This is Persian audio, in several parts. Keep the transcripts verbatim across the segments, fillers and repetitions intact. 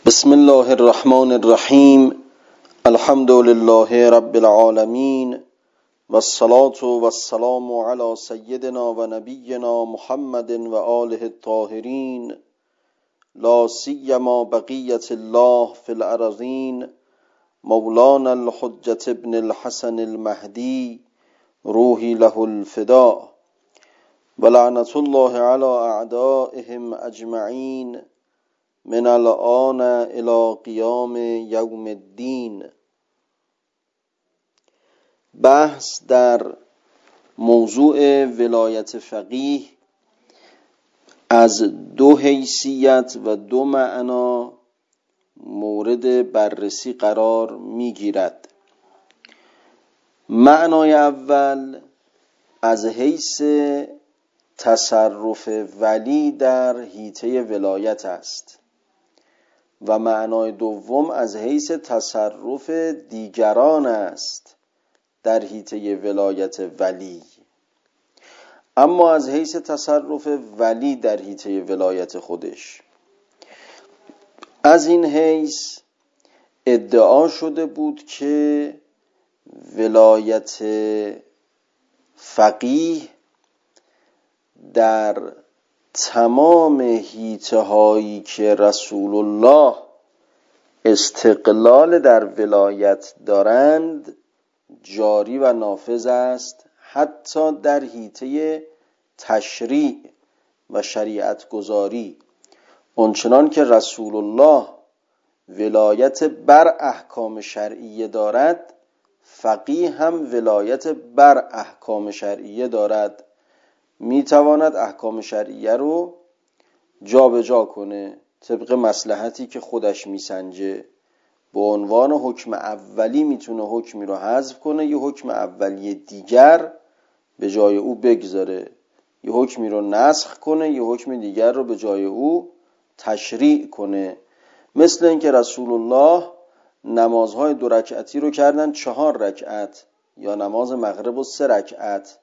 بسم الله الرحمن الرحیم. الحمد لله رب العالمین و الصلاة و السلام علی سیدنا و نبینا محمد و آله الطاهرین، لا سیما بقیت الله فی الارضین، مولانا الحجة ابن الحسن المهدی، روحی له الفدا، و لعنت الله علی اعدائهم اجمعین من الآن الی قیام یوم الدین. بحث در موضوع ولایت فقیه از دو حیثیت و دو معنا مورد بررسی قرار می گیرد. معنای اول از حیث تصرف ولی در حیطه ولایت است و معنای دوم از حیث تصرف دیگران است در حیطه ولایت ولی. اما از حیث تصرف ولی در حیطه ولایت خودش، از این حیث ادعا شده بود که ولایت فقیه در تمام حیطه هایی که رسول الله استقلال در ولایت دارند جاری و نافذ است، حتی در حیطه تشریع و شریعت گذاری. آنچنان که رسول الله ولایت بر احکام شرعیه دارد، فقیه هم ولایت بر احکام شرعیه دارد. میتواند احکام شرعیه رو جا به جا کنه طبق مصلحتی که خودش میسنجه. به عنوان حکم اولی میتونه حکمی رو حذف کنه، یه حکم اولی دیگر به جای او بگذاره، یه حکمی رو نسخ کنه، یه حکم دیگر رو به جای او تشریع کنه. مثل اینکه رسول الله نمازهای دو رکعتی رو کردن چهار رکعت، یا نماز مغرب و سه رکعت،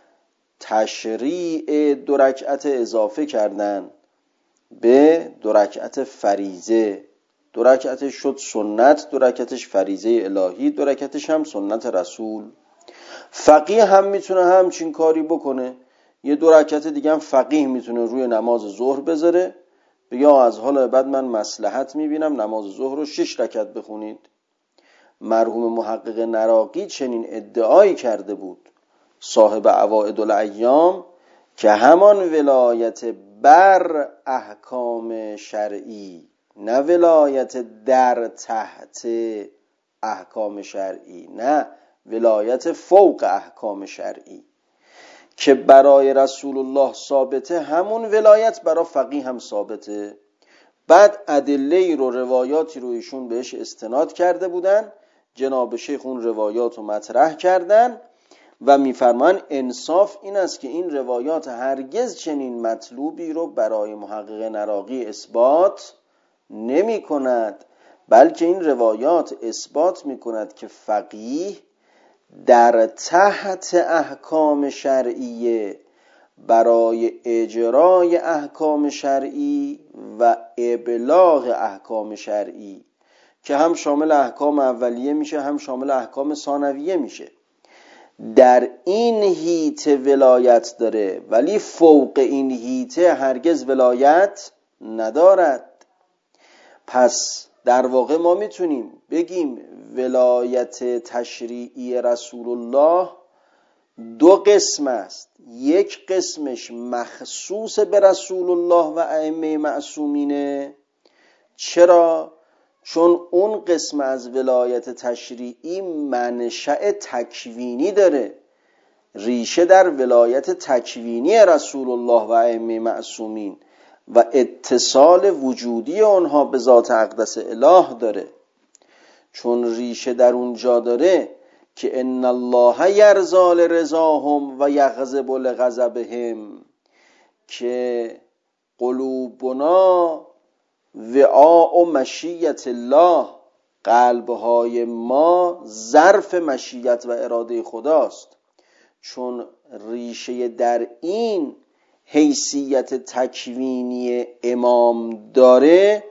تشریع دو رکعت اضافه کردن به دو رکعت فریضه. دو رکعتش شد سنت، دو رکعتش فریضه الهی، دو رکعتش هم سنت رسول. فقیه هم میتونه همچین کاری بکنه. یه دو رکعت دیگه هم فقیه میتونه روی نماز ظهر بذاره، بگه از حالا بعد من مصلحت میبینم نماز ظهر رو شش رکعت بخونید. مرحوم محقق نراقی چنین ادعایی کرده بود، صاحب عوائد الایام، که همان ولایت بر احکام شرعی، نه ولایت در تحت احکام شرعی، نه ولایت فوق احکام شرعی، که برای رسول الله ثابته، همون ولایت برای فقیه هم ثابته. بعد ادله رو، روایاتی رو ایشون بهش استناد کرده بودن، جناب شیخ اون روایات رو مطرح کردن و میفرمان انصاف این است که این روایات هرگز چنین مطلوبی رو برای محقق نراقی اثبات نمی کند، بلکه این روایات اثبات می کند که فقیه در تحت احکام شرعیه برای اجرای احکام شرعی و ابلاغ احکام شرعی، که هم شامل احکام اولیه میشه هم شامل احکام ثانویه میشه، در این حیطه ولایت داره، ولی فوق این حیطه هرگز ولایت ندارد. پس در واقع ما میتونیم بگیم ولایت تشریعی رسول الله دو قسم است. یک قسمش مخصوص به رسول الله و ائمه معصومینه. چرا؟ چون اون قسم از ولایت تشریعی منشأ تکوینی داره، ریشه در ولایت تکوینی رسول الله و ائمه معصومین و اتصال وجودی اونها به ذات اقدس اله داره. چون ریشه در اونجا داره که ان الله یرضی لرضاهم و یغضب لغضبهم، که قلوبنا وعاء مشیت الله، قلبهای ما ظرف مشیت و اراده خداست. چون ریشه در این حیثیت تکوینی امام داره،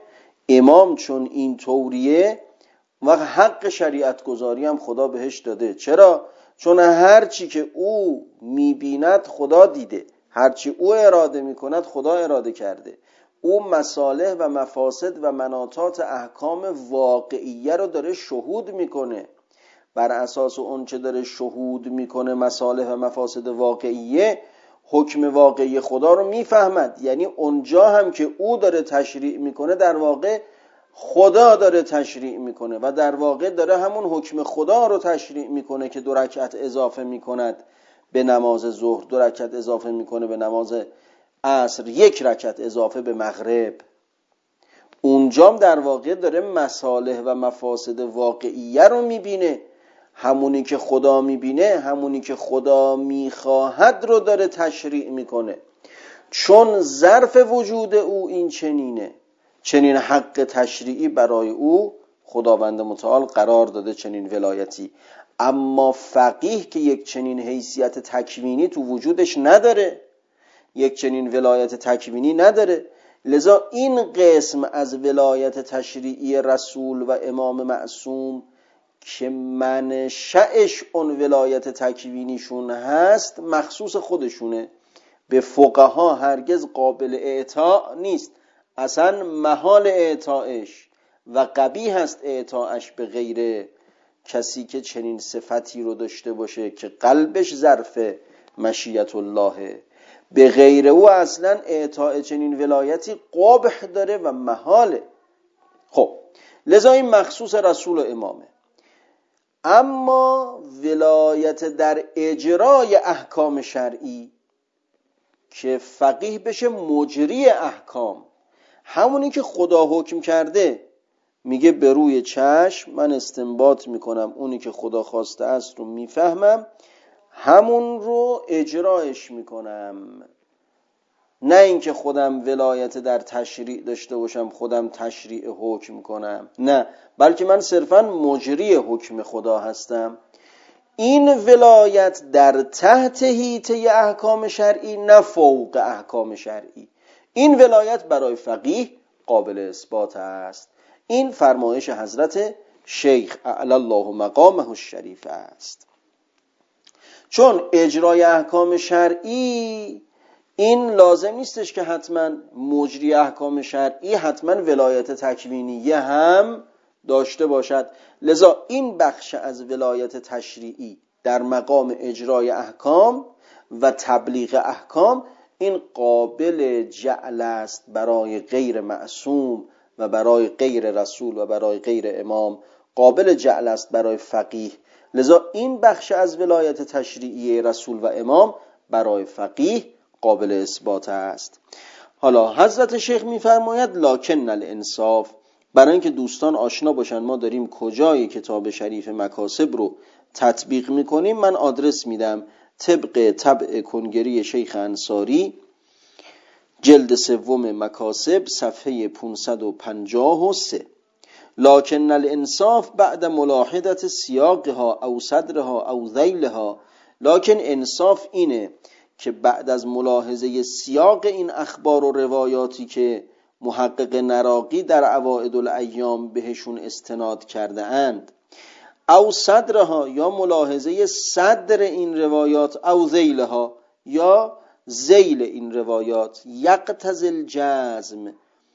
امام چون این طوریه و حق شریعت گذاری هم خدا بهش داده. چرا؟ چون هر چی که او میبیند خدا دیده، هر چی او اراده میکند خدا اراده کرده. او مصالح و مفاسد و مناطات احکام واقعیه رو داره شهود میکنه. بر اساس اون چه داره شهود میکنه مصالح و مفاسد واقعیه، حکم واقعی خدا رو میفهمد. یعنی اونجا هم که او داره تشریع میکنه در واقع خدا داره تشریع میکنه و در واقع داره همون حکم خدا رو تشریع میکنه که دو رکعت اضافه میکند به نماز ظهر، دو رکعت اضافه میکنه به نماز عصر، یک رکعت اضافه به مغرب. اونجام در واقع داره مصالح و مفاسد واقعیه رو میبینه. همونی که خدا میبینه، همونی که خدا میخواهد رو داره تشریع میکنه. چون ظرف وجود او این چنینه، چنین حق تشریعی برای او خداوند متعال قرار داده، چنین ولایتی. اما فقیه که یک چنین حیثیت تکوینی تو وجودش نداره، یک چنین ولایت تکوینی نداره، لذا این قسم از ولایت تشریعی رسول و امام معصوم که منشأش اون ولایت تکوینیشون هست مخصوص خودشونه، به فقها هرگز قابل اعطا نیست، اصلا محال اعطاش و قبیح است اعطاش به غیر کسی که چنین صفتی رو داشته باشه که قلبش ظرف مشیت اللهه. به غیر او اصلا اعطاء چنین ولایتی قبح داره و محاله. خب لذا این مخصوص رسول و امامه. اما ولایت در اجرای احکام شرعی که فقیه بشه مجری احکام، همونی که خدا حکم کرده میگه به روی چشم من استنباط میکنم، اونی که خدا خواسته است رو میفهمم، همون رو اجرایش میکنم. نه اینکه خودم ولایت در تشریع داشته باشم، خودم تشریع حکم کنم، نه، بلکه من صرفاً مجری حکم خدا هستم. این ولایت در تحت حیطه احکام شرعی، نه فوق احکام شرعی. این ولایت برای فقیه قابل اثبات است. این فرمایش حضرت شیخ اعلی الله مقامه الشریف است. چون اجرای احکام شرعی این لازم نیستش که حتما مجری احکام شرعی حتما ولایت تکوینیه هم داشته باشد. لذا این بخش از ولایت تشریعی در مقام اجرای احکام و تبلیغ احکام این قابل جعل است برای غیر معصوم و برای غیر رسول و برای غیر امام، قابل جعل است برای فقیه. لذا این بخش از ولایت تشریعی رسول و امام برای فقیه قابل اثبات است. حالا حضرت شیخ میفرماید لکن الانصاف، برای اینکه دوستان آشنا باشن ما داریم کجای کتاب شریف مکاسب رو تطبیق میکنیم، من آدرس میدم طبق طبع کنگری شیخ انصاری، جلد سوم مکاسب، صفحه پانصد و پنجاه و سه. لکن الانصاف بعد ملاحظت سیاقها او صدرها او ذیلها، لکن انصاف اینه که بعد از ملاحظه سیاق این اخبار و روایاتی که محقق نراقی در اوائد الایام بهشون استناد کرده اند، او صدرها یا ملاحظه صدر این روایات، او ذیلها یا ذیل این روایات، یقتضی الجزم،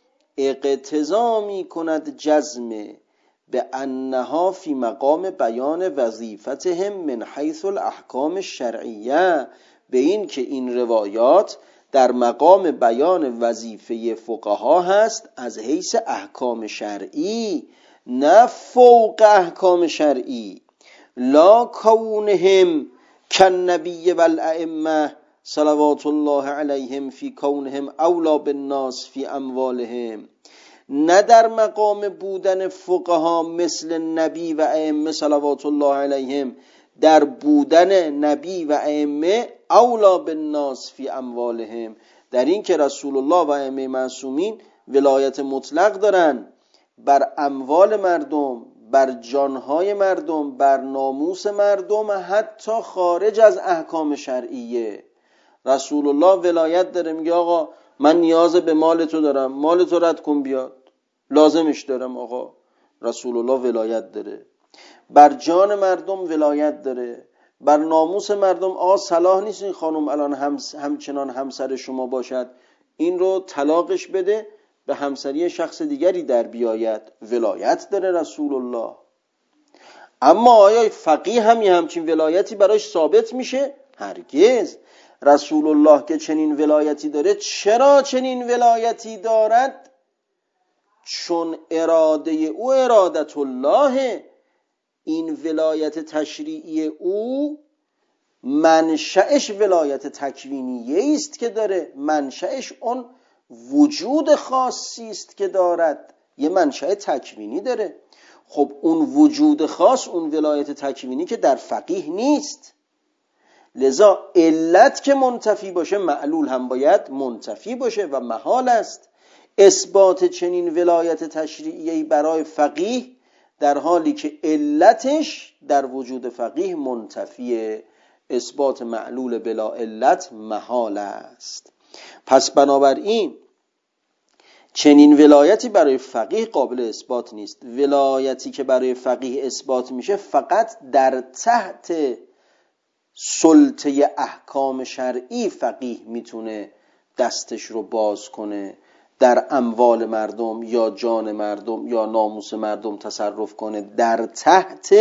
اقتضا می کند جزم، به انها فی مقام بیان وظیفتهم من حیث الاحکام الشرعیه، به این که این روایات در مقام بیان وظیفه فقها هست از حیث احکام شرعی، نه فوق احکام شرعی. لا کونهم کالنبی والائمه صلوات الله علیهم فی کونهم اولا بالناس فی اموالهم، نه در مقام بودن فقها مثل نبی و ائمه صلوات الله علیهم در بودن نبی و ائمه اولا بالناس فی اموالهم، در این که رسول الله و ائمه معصومین ولایت مطلق دارن بر اموال مردم، بر جانهای مردم، بر ناموس مردم، حتی خارج از احکام شرعیه. رسول الله ولایت داره، میگه آقا من نیاز به مال تو دارم، مال تو رد کن بیاد. لازمش دارم آقا. رسول الله ولایت داره، بر جان مردم ولایت داره، بر ناموس مردم. آقا صلاح نیست این خانم الان هم همچنان همسر شما باشد، این رو طلاقش بده، به همسری شخص دیگری در بیاید. ولایت داره رسول الله. اما آیا فقیه هم یه همچین ولایتی براش ثابت میشه؟ هرگز. رسول الله که چنین ولایتی داره، چرا چنین ولایتی دارد؟ چون اراده او ارادت الله، این ولایت تشریعی او منشأش ولایت تکوینیه است که داره، منشأش اون وجود خاصی است که دارد، یه منشأ تکوینی داره. خب اون وجود خاص، اون ولایت تکوینی که در فقیه نیست، لذا علت که منتفی باشه معلول هم باید منتفی باشه و محال است اثبات چنین ولایت تشریعی برای فقیه در حالی که علتش در وجود فقیه منتفیه. اثبات معلول بلا علت محال است. پس بنابراین چنین ولایتی برای فقیه قابل اثبات نیست. ولایتی که برای فقیه اثبات میشه فقط در تحت سلطه احکام شرعی فقیه میتونه دستش رو باز کنه، در اموال مردم یا جان مردم یا ناموس مردم تصرف کنه، در تحت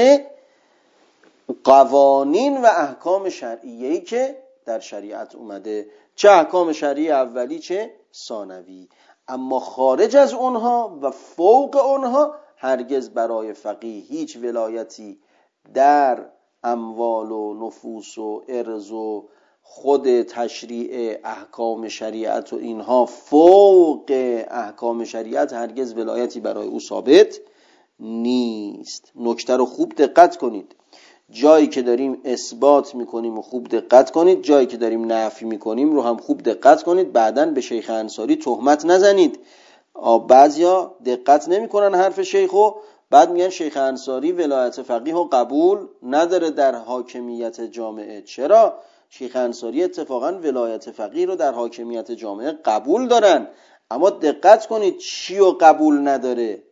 قوانین و احکام شرعیه‌ای که در شریعت اومده، چه احکام شرعی اولی چه ثانوی. اما خارج از اونها و فوق اونها هرگز برای فقیه هیچ ولایتی در اموال و نفوس و ارض و خود تشریع احکام شریعت و اینها فوق احکام شریعت هرگز ولایتی برای او ثابت نیست. نکته رو خوب دقت کنید. جایی که داریم اثبات میکنیم و خوب دقت کنید، جایی که داریم نفی میکنیم رو هم خوب دقت کنید. بعداً به شیخ انصاری تهمت نزنید. بعضیا دقت نمیکنن حرف شیخو، بعد میگن شیخ انصاری ولایت فقیه رو قبول نداره در حاکمیت جامعه. چرا؟ شیخ انصاری اتفاقاً ولایت فقیه رو در حاکمیت جامعه قبول دارن. اما دقت کنید چی رو قبول نداره؟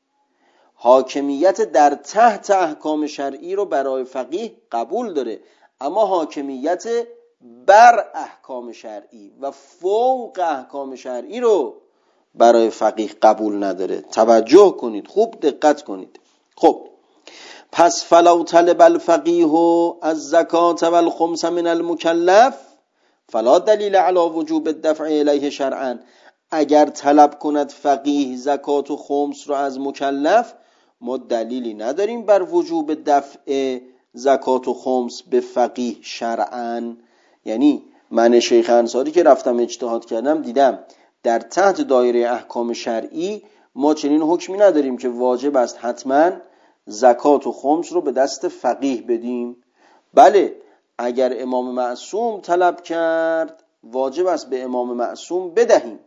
حاکمیت در تحت احکام شرعی رو برای فقیه قبول داره، اما حاکمیت بر احکام شرعی و فوق احکام شرعی رو برای فقیه قبول نداره. توجه کنید، خوب دقت کنید. خب پس فلو طلب الفقیه الزکات والخمس من المکلف فلا دلیل علی وجوب الدفع الیه شرعا. اگر طلب کند فقیه زکات و خمس رو از مکلف، ما دلیلی نداریم بر وجوب دفع زکات و خمس به فقیه شرعا. یعنی من شیخ انصاری که رفتم اجتهاد کردم دیدم در تحت دایره احکام شرعی ما چنین حکمی نداریم که واجب است حتما زکات و خمس رو به دست فقیه بدیم. بله اگر امام معصوم طلب کرد واجب است به امام معصوم بدهیم،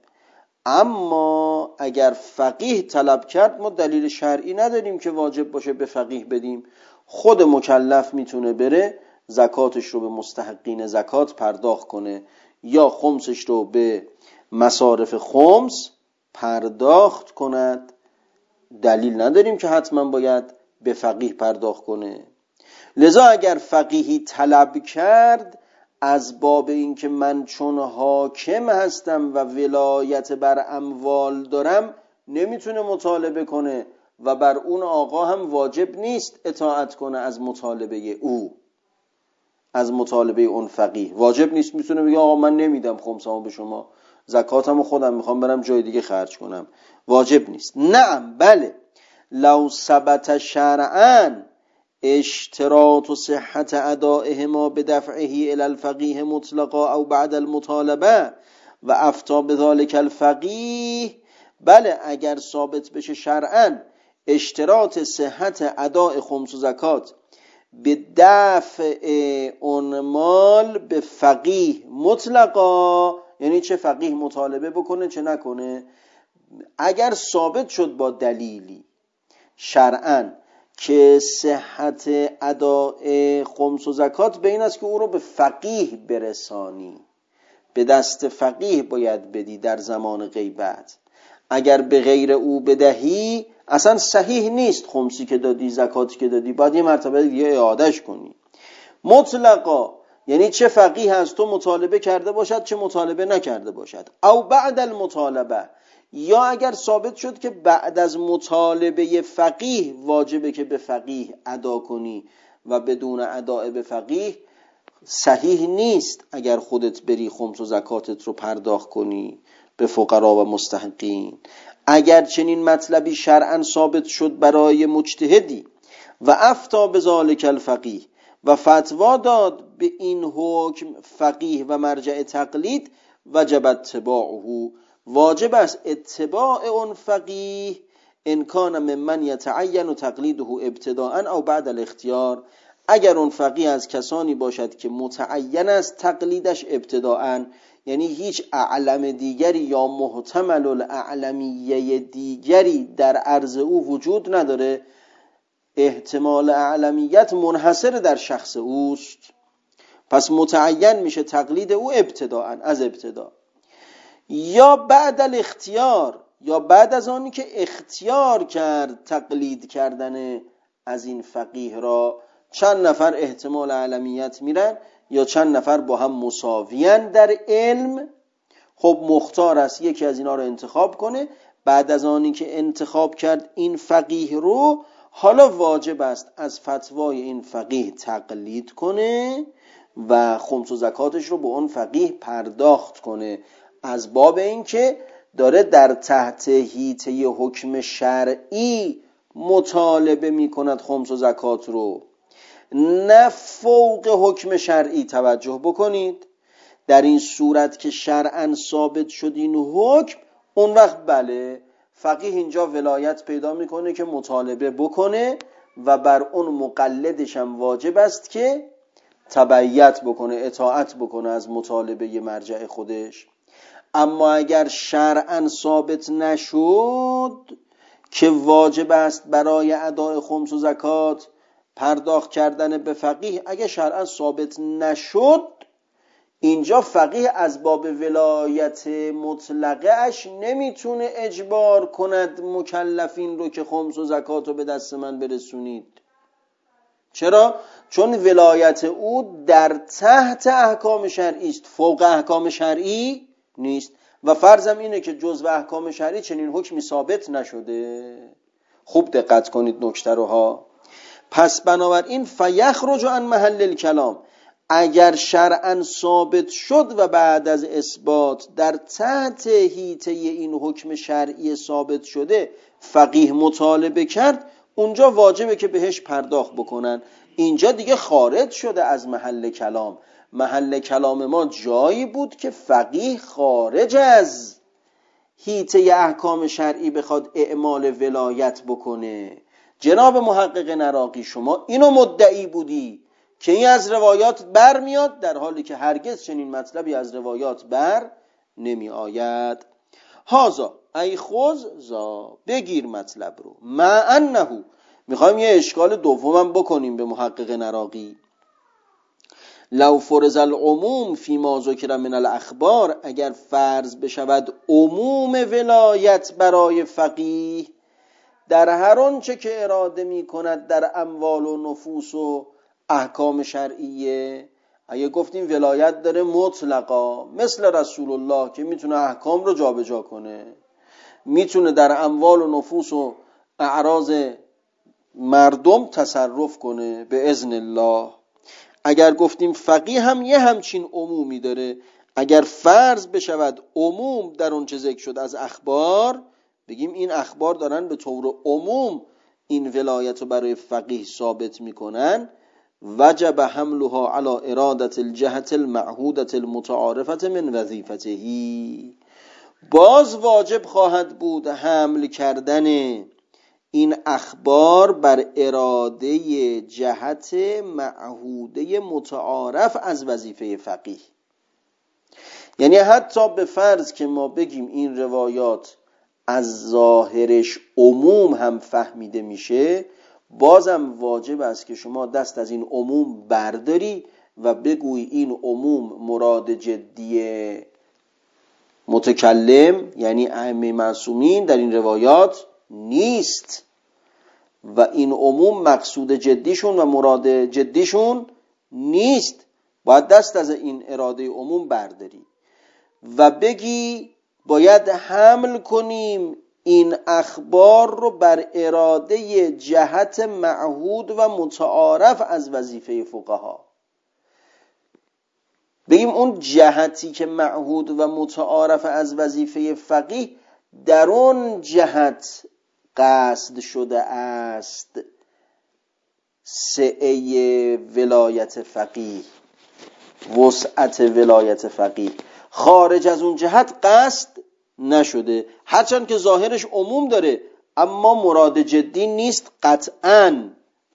اما اگر فقیه طلب کرد ما دلیل شرعی نداریم که واجب باشه به فقیه بدیم. خود مکلف میتونه بره زکاتش رو به مستحقین زکات پرداخت کنه یا خمسش رو به مصارف خمس پرداخت کند. دلیل نداریم که حتما باید به فقیه پرداخت کنه. لذا اگر فقیهی طلب کرد از باب این که من چون حاکم هستم و ولایت بر اموال دارم نمیتونه مطالبه کنه و بر اون آقا هم واجب نیست اطاعت کنه از مطالبه او، از مطالبه اون فقیه واجب نیست. میتونه بگه آقا من نمیدم خمسامو به شما، زکاتمو خودم میخوام برم جای دیگه خرج کنم، واجب نیست. نعم بله، لو ثبت شرعاً اشتراط و صحت ادائهما بدفعه الى الفقیه مطلقا او بعد المطالبه و افتى بذلك الفقیه، بله اگر ثابت بشه شرعاً اشتراط صحت اداء خمس و زکات به دفع اون مال به فقیه مطلقا، یعنی چه فقیه مطالبه بکنه چه نکنه، اگر ثابت شد با دلیلی شرعاً که صحت اداء خمس و زکات به این است که او رو به فقیه برسانی، به دست فقیه باید بدی در زمان غیبت، اگر به غیر او بدهی اصلا صحیح نیست. خمسی که دادی، زکاتی که دادی، باید یه مرتبه دیگه اعادهش کنی. مطلقا یعنی چه فقیه از تو مطالبه کرده باشد چه مطالبه نکرده باشد. او بعد المطالبه، یا اگر ثابت شد که بعد از مطالبه فقیه واجبه که به فقیه ادا کنی و بدون اداء به فقیه صحیح نیست اگر خودت بری خمس و زکاتت رو پرداخت کنی به فقرا و مستحقین. اگر چنین مطلبی شرعا ثابت شد برای مجتهدی و افتا بذالک الفقیه و فتوا داد به این حکم فقیه و مرجع تقلید، وجب اتباعه، واجب است اتباع اون فقیه ان کان ممن یتعین تقلیده ابتداء او بعد الاختیار. اگر اون فقیه از کسانی باشد که متعین است تقلیدش ابتداء، یعنی هیچ اعلم دیگری یا محتمل الاعلمیه دیگری در عرض او وجود نداره، احتمال اعلمیت منحصر در شخص اوست، پس متعین میشه تقلید او ابتداء، از ابتدا. یا بعد الاختیار، یا بعد از آنی که اختیار کرد تقلید کردن از این فقیه را، چند نفر احتمال اعلمیت میرن یا چند نفر با هم مساویان در علم، خب مختار است یکی از اینا رو انتخاب کنه. بعد از آنی که انتخاب کرد این فقیه رو، حالا واجب است از فتوای این فقیه تقلید کنه و خمس و زکاتش رو به اون فقیه پرداخت کنه، از باب این که داره در تحت حیطه حکم شرعی مطالبه می کند خمس و زکات رو، نه فوق حکم شرعی. توجه بکنید، در این صورت که شرعاً ثابت شد این حکم، اون وقت بله فقیه اینجا ولایت پیدا میکنه که مطالبه بکنه و بر اون مقلدش هم واجب است که تبعیت بکنه، اطاعت بکنه از مطالبه مرجع خودش. اما اگر شرعاً ثابت نشد که واجب است برای اداء خمس و زکات پرداخت کردن به فقیه، اگر شرعاً ثابت نشد، اینجا فقیه از باب ولایت مطلقه اش نمیتونه اجبار کند مکلفین رو که خمس و زکات رو به دست من برسونید. چرا؟ چون ولایت او در تحت احکام شرعی است، فوق احکام شرعی نیست. و فرضم اینه که جزء احکام شرعی چنین حکمی ثابت نشده. خوب دقت کنید نکته رو ها. پس بنابراین فیخرج عن محل الکلام، اگر شرعاً ثابت شد و بعد از اثبات در تحت حیطه این حکم شرعی ثابت شده فقیه مطالبه کرد، اونجا واجبه که بهش پرداخت بکنن. اینجا دیگه خارج شده از محل کلام. محل کلام ما جایی بود که فقیه خارج از حیطه احکام شرعی بخواد اعمال ولایت بکنه. جناب محقق نراقی شما اینو مدعی بودی که این از روایات بر میاد، در حالی که هرگز چنین مطلبی از روایات بر نمی آید. هازا ای خوز زا، بگیر مطلب رو. مع انه، میخوایم یه اشکال دومم بکنیم به محقق نراقی. لو فرض العموم فی ما ذکر من الاخبار، اگر فرض بشود عموم ولایت برای فقیه در هر آنچه که اراده می کند در اموال و نفوس و احکام شرعیه، اگه گفتیم ولایت داره مطلقا، مثل رسول الله که میتونه احکام رو جابجا کنه، میتونه در اموال و نفوس و اعراض مردم تصرف کنه به اذن الله. اگر گفتیم فقیه هم یه همچین عمومی داره، اگر فرض بشود عموم در اون چه ذکر شد از اخبار، بگیم این اخبار دارن به طور عموم این ولایت رو برای فقیه ثابت میکنن، وجب حملها على ارادت الجهت المعهودت المتعارفت من وظیفته، باز واجب خواهد بود حمل کردن این اخبار بر اراده جهت معهوده متعارف از وظیفه فقیه. یعنی حتی به فرض که ما بگیم این روایات از ظاهرش عموم هم فهمیده میشه، بازم واجب است که شما دست از این عموم برداری و بگوی این عموم مراد جدی متکلم یعنی ائمه معصومین در این روایات نیست و این عموم مقصود جدیشون و مراد جدیشون نیست. باید دست از این اراده عموم برداری و بگی باید حمل کنیم این اخبار رو بر اراده جهت معهود و متعارف از وظیفه فقها. بگیم اون جهتی که معهود و متعارف از وظیفه فقیه در اون جهت قصد شده است سعه ولایت فقیه، وسعت ولایت فقیه. خارج از اون جهت قصد نشده، هرچند که ظاهرش عموم داره اما مراد جدی نیست قطعاً.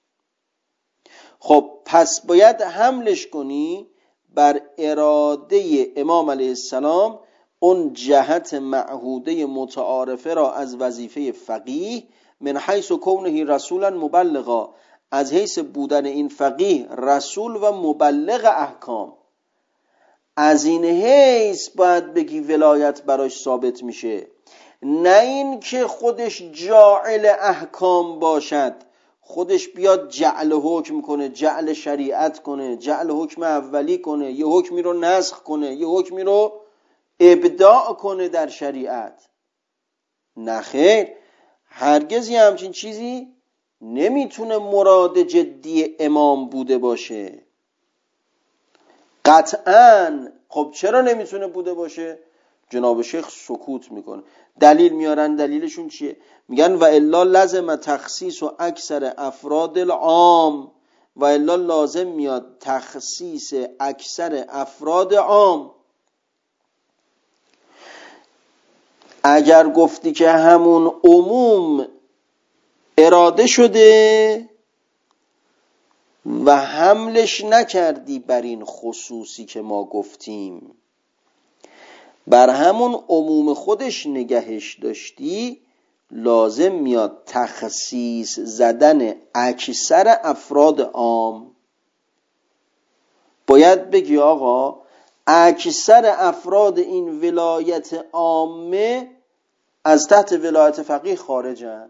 خب پس باید حملش کنی بر اراده امام علیه السلام، اون جهت معهوده متعارفه را از وظیفه فقیه، من حیث کونه رسولا مبلغا، از حیث بودن این فقیه رسول و مبلغ احکام. از این حیث باید بگی ولایت براش ثابت میشه، نه این که خودش جاعل احکام باشد، خودش بیاد جعل حکم کنه، جعل شریعت کنه، جعل حکم اولی کنه، یه حکمی رو نسخ کنه، یه حکمی رو ابداع کنه در شریعت. نه خیر، هرگز یه همچین چیزی نمیتونه مراد جدی امام بوده باشه قطعاً. خب چرا نمیتونه بوده باشه؟ جناب شیخ سکوت میکنه، دلیل میارن. دلیلشون چیه؟ میگن و الا لازم تخصیص و اکثر افراد العام، و الا لازم میاد تخصیص اکثر افراد عام. اگر گفتی که همون عموم اراده شده و حملش نکردی بر این خصوصی که ما گفتیم، بر همون عموم خودش نگهش داشتی، لازم میاد تخصیص زدن اکثر افراد عام. باید بگی آقا اکثر افراد این ولایت عامه از تحت ولایت فقیه خارجن.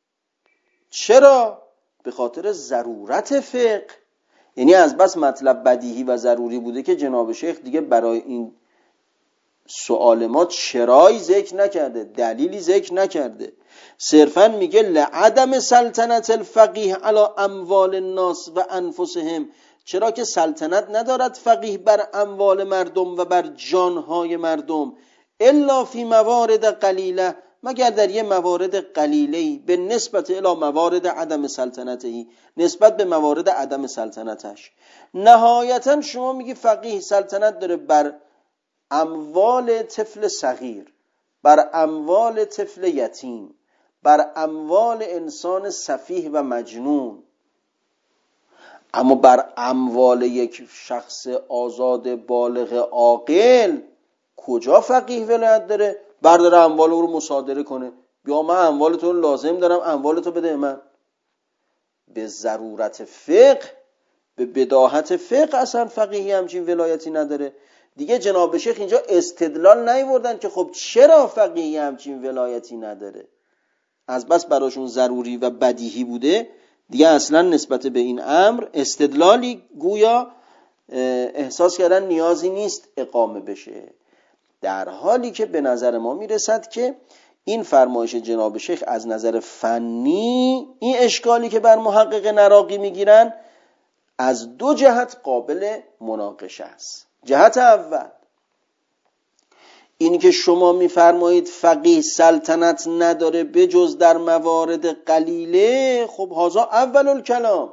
چرا؟ به خاطر ضرورت فقه. یعنی از بس مطلب بدیهی و ضروری بوده که جناب شیخ دیگه برای این سوال ما چرایی ذکر نکرده، دلیلی ذکر نکرده، صرفا میگه لعدم سلطنت الفقیه علی اموال الناس و انفسهم، چرا که سلطنت ندارد فقیه بر اموال مردم و بر جانهای مردم، الا فی موارد قلیله، مگر در یه موارد قلیله‌ای، به نسبت الی موارد عدم سلطنتهی، نسبت به موارد عدم سلطنتش. نهایتا شما میگی فقیه سلطنت داره بر اموال طفل صغیر، بر اموال طفل یتیم، بر اموال انسان سفیه و مجنون، اما بر اموال یک شخص آزاد بالغ عاقل کجا فقیه ولایت داره؟ برداره اموال رو مصادره کنه، بیا من اموال تو رو لازم دارم، اموال تو بده من. به ضرورت فقه، به بداهت فقه اصلا فقیهی همچین ولایتی نداره. دیگه جناب شیخ اینجا استدلال نیوردن که خب چرا فقیهی همچین ولایتی نداره، از بس براشون ضروری و بدیهی بوده دیگه اصلا نسبت به این امر استدلالی گویا احساس کردن نیازی نیست اقامه بشه، در حالی که به نظر ما میرسد که این فرمایش جناب شیخ از نظر فنی، این اشکالی که بر محقق نراقی میگیرن از دو جهت قابل مناقشه است. جهت اول این که شما میفرمایید فقیه سلطنت نداره بجز در موارد قلیله، خب هذا اول الکلام،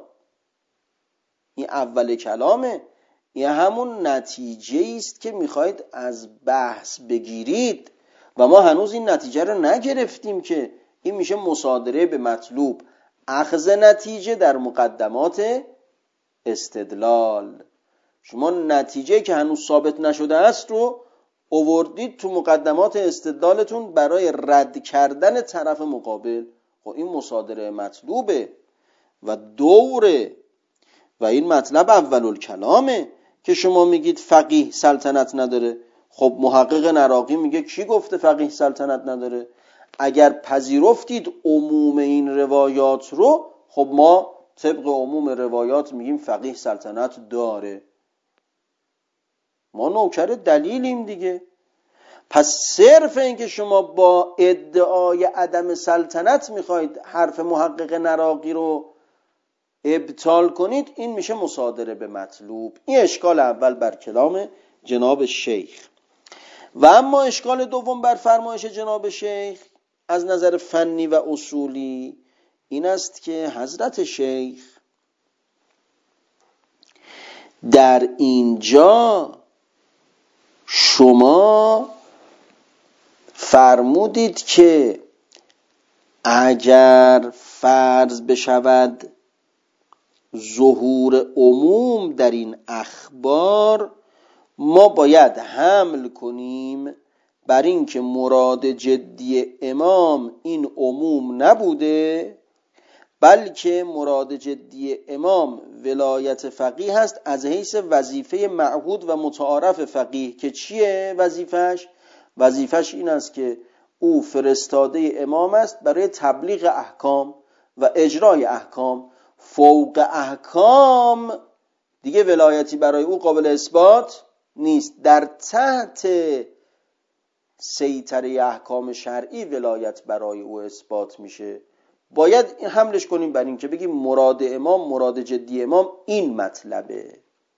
این اول کلامه، این همون نتیجه است که میخواید از بحث بگیرید و ما هنوز این نتیجه رو نگرفتیم که این میشه مصادره به مطلوب، اخذ نتیجه در مقدمات استدلال. شما نتیجه که هنوز ثابت نشده است رو آوردید تو مقدمات استدلالتون برای رد کردن طرف مقابل. خب این مصادره مطلوبه و دوره و این مطلب اول الکلامه که شما میگید فقیه سلطنت نداره. خب محقق نراقی میگه کی گفته فقیه سلطنت نداره؟ اگر پذیرفتید عموم این روایات رو، خب ما طبق عموم روایات میگیم فقیه سلطنت داره. ما نوکر دلیلیم دیگه. پس صرف این که شما با ادعای عدم سلطنت میخواید حرف محقق نراقی رو ابطال کنید، این میشه مصادره به مطلوب. این اشکال اول بر کلام جناب شیخ. و اما اشکال دوم بر فرمایش جناب شیخ از نظر فنی و اصولی این است که حضرت شیخ در اینجا شما فرمودید که اگر فرض بشود ظهور عموم در این اخبار، ما باید حمل کنیم بر این که مراد جدی امام این عموم نبوده، بلکه مراد جدی امام ولایت فقیه هست از حیث وظیفه معهود و متعارف فقیه. که چیه وظیفش؟ وظیفش این است که او فرستاده امام است برای تبلیغ احکام و اجرای احکام. فوق احکام دیگه ولایتی برای او قابل اثبات نیست. در تحت سیطره احکام شرعی ولایت برای او اثبات میشه. باید این حملش کنیم بر این که بگیم مراد امام، مراد جدی امام این مطلبه.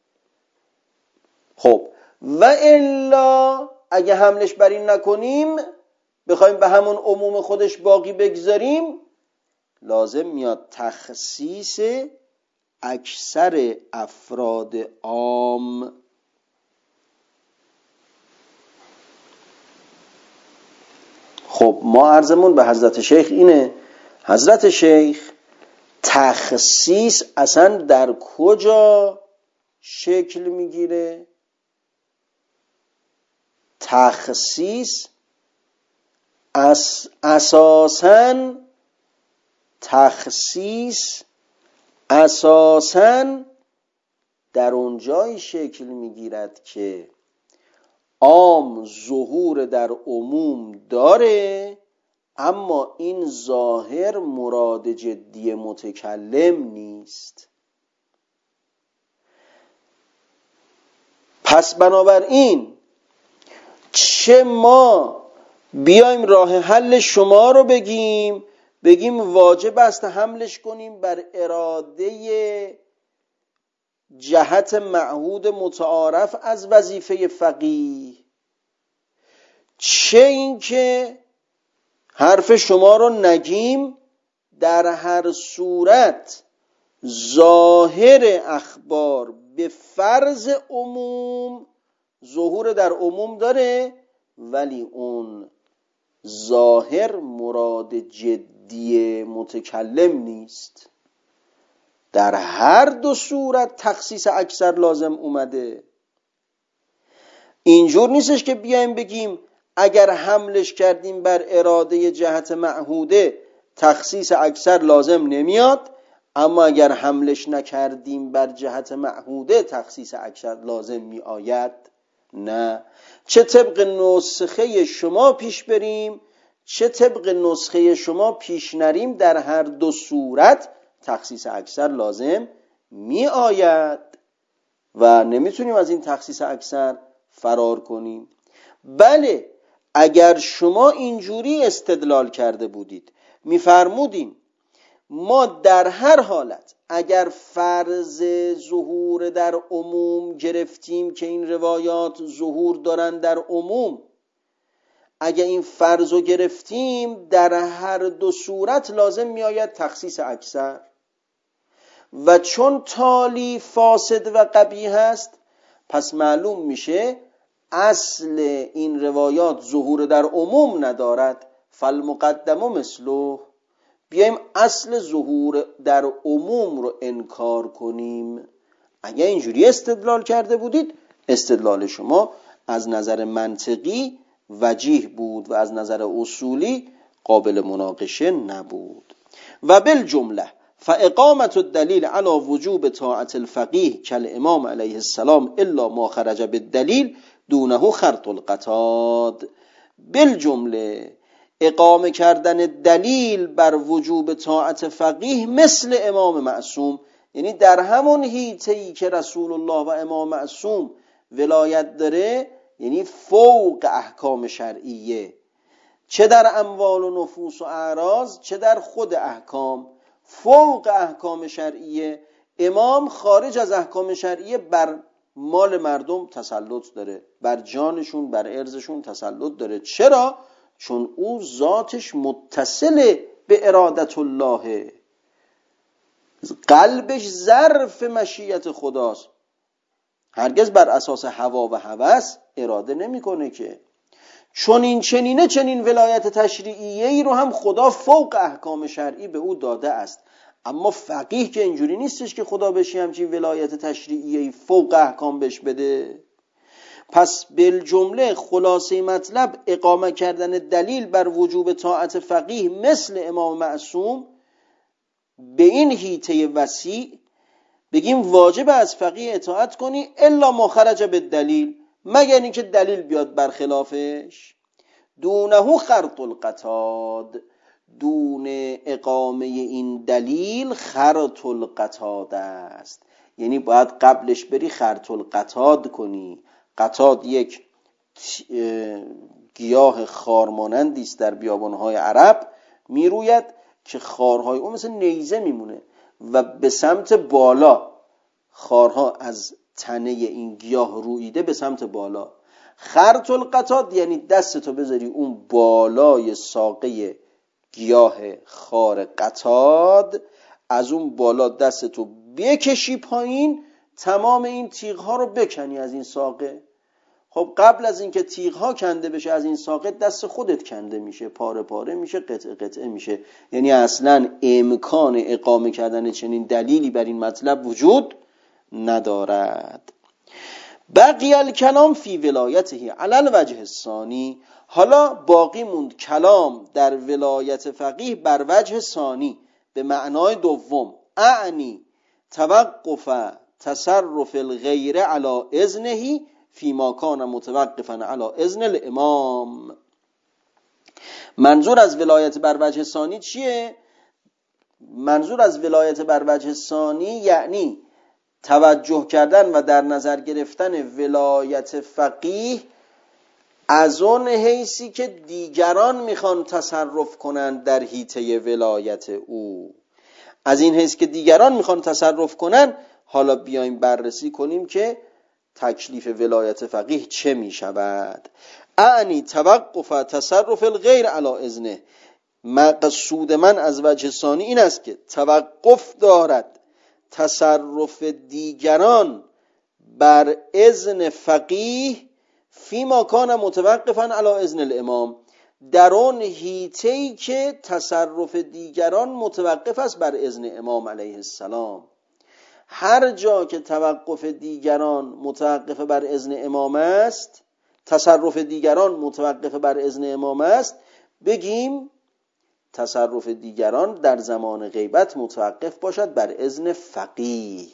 خب و الا اگه حملش بر این نکنیم، بخوایم به همون عموم خودش باقی بگذاریم، لازم میاد تخصیص اکثر افراد عام. خب ما عرضمون به حضرت شیخ اینه، حضرت شیخ تخصیص اصلا در کجا شکل میگیره؟ تخصیص اس اساساً تخصیص اساساً در اونجای شکل میگیرد که عام ظهور در عموم داره، اما این ظاهر مراد جدی متکلم نیست. پس بنابراین چه ما بیایم راه حل شما رو بگیم، بگیم واجب است حملش کنیم بر اراده جهت معهود متعارف از وظیفه فقیه، چه این که حرف شما رو نگیم، در هر صورت ظاهر اخبار به فرض عموم ظهور در عموم داره، ولی اون ظاهر مراد جدی متکلم نیست. در هر دو صورت تخصیص اکثر لازم اومده. اینجور نیستش که بیایم بگیم اگر حملش کردیم بر اراده جهت معهوده تخصیص اکثر لازم نمیاد، اما اگر حملش نکردیم بر جهت معهوده تخصیص اکثر لازم می آید. نه، چه طبق نسخه شما پیش بریم چه طبق نسخه شما پیش نریم، در هر دو صورت تخصیص اکثر لازم می آید و نمیتونیم از این تخصیص اکثر فرار کنیم. بله اگر شما اینجوری استدلال کرده بودید، میفرمودیم ما در هر حالت اگر فرض ظهور در عموم گرفتیم که این روایات ظهور دارن در عموم، اگر این فرض رو گرفتیم در هر دو صورت لازم می آید تخصیص اکثر، و چون تالی فاسد و قبیح هست پس معلوم میشه اصل این روایات ظهور در عموم ندارد، فالمقدم مثله. بیایم اصل ظهور در عموم رو انکار کنیم. اگر اینجوری استدلال کرده بودید، استدلال شما از نظر منطقی وجیه بود و از نظر اصولی قابل مناقشه نبود. و بالجمله فاقامت الدلیل علی وجوب طاعت الفقیه کالامام علیه السلام الا ما خرج بالدلیل دونه خرط القطاد. بالجمله اقامه کردن دلیل بر وجوب طاعت فقیه مثل امام معصوم، یعنی در همون حیطه‌ای که رسول الله و امام معصوم ولایت داره، یعنی فوق احکام شرعیه، چه در اموال و نفوس و اعراض چه در خود احکام، فوق احکام شرعیه. امام خارج از احکام شرعیه بر مال مردم تسلط داره، بر جانشون بر عرضشون تسلط داره. چرا؟ چون او ذاتش متصل به ارادت الله، قلبش ظرف مشیت خداست، هرگز بر اساس هوا و هوس اراده نمیکنه که. چون این چنینه چنین ولایت تشریعیه‌ای رو هم خدا فوق احکام شرعی به او داده است. اما فقیه که اینجوری نیستش که خدا بهش همچین ولایت تشریعیه‌ای فوق احکام بهش بده. پس بالجمله خلاصه مطلب اقامه کردن دلیل بر وجوب طاعت فقیه مثل امام معصوم به این حیطه وسیع بگیم واجب از فقیه اطاعت کنی الا ما خرج به دلیل، مگر اینکه دلیل بیاد برخلافش. دونه خرط القطاد، دون اقامه این دلیل خرط القطاد است، یعنی باید قبلش بری خرط القطاد کنی. قطاد یک گیاه خارمانندی است در بیابانهای عرب میروید که خارهای اون مثل نیزه میمونه و به سمت بالا خارها از تنه این گیاه رویده به سمت بالا. خرط القطاد یعنی دستتو بذاری اون بالای ساقه گیاه خار قطاد، از اون بالا دستتو بکشی پایین، تمام این تیغها رو بکنی از این ساقه. خب قبل از اینکه تیغها کنده بشه از این ساقه، دست خودت کنده میشه، پاره پاره میشه، قطعه قطعه میشه. یعنی اصلا امکان اقامه کردن چنین دلیلی بر این مطلب وجود ندارد. بقی الکلام فی ولایته علی الوجه الثانی، حالا باقی موند کلام در ولایت فقیه بر وجه ثانی، به معنای دوم. اعنی توقف تصرف الغیر علی اذنه فیما کان متوقفا علی اذن الامام. منظور از ولایت بر وجه ثانی چیه؟ منظور از ولایت بر وجه ثانی یعنی توجه کردن و در نظر گرفتن ولایت فقیه از اون حیثی که دیگران میخوان تصرف کنند در حیطه ولایت او. از این حیث که دیگران میخوان تصرف کنند، حالا بیایم بررسی کنیم که تکلیف ولایت فقیه چه میشود. اعنی توقف تصرف الغیر علی اذنه، مقصود من از وجه ثانی این است که توقف دارد تصرف دیگران بر اذن فقیه فیما کان متوقفا علی اذن الامام، در اون حیطه‌ای که تصرف دیگران متوقف است بر اذن امام علیه السلام. هر جا که توقف دیگران متوقف بر اذن امام است، تصرف دیگران متوقف بر اذن امام است، بگیم تصرف دیگران در زمان غیبت متوقف باشد بر اذن فقیه،